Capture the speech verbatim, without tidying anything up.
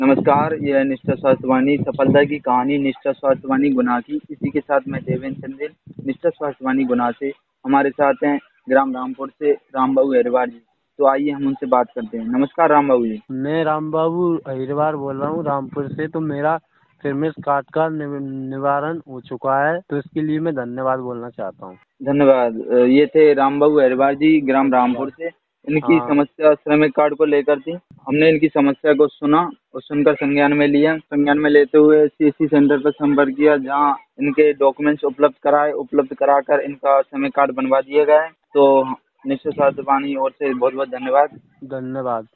नमस्कार, यह निष्ठा स्वास्थ्यवाणी सफलता की कहानी निष्ठा स्वास्थ्यवाणी गुना की। इसी के साथ मैं देवेंद्र चंदेल, निष्ठा स्वास्थ्यवाणी गुना से। हमारे साथ हैं ग्राम रामपुर से राम बाबू अहिरवार जी। तो आइए हम उनसे बात करते हैं। नमस्कार राम बाबू जी। मैं राम बाबू अहिरवार बोल रहा हूँ रामपुर से। तो मेरा फिरमिस काट का निव- निवारण हो चुका है, तो इसके लिए मैं धन्यवाद बोलना चाहता हूँ। धन्यवाद। अ, ये थे राम बाबू अहिरवार जी ग्राम रामपुर धन्यवाद। से। इनकी हाँ। समस्या श्रमिक कार्ड को लेकर थी। हमने इनकी समस्या को सुना और सुनकर संज्ञान में लिया। संज्ञान में लेते हुए सीएससी सेंटर पर संपर्क किया, जहां इनके डॉक्यूमेंट्स उपलब्ध कराए। उपलब्ध कराकर इनका श्रमिक कार्ड बनवा दिया गया है। तो निश्चित स्वास्थ्य वाणी ओर से बहुत बहुत धन्यवाद। धन्यवाद।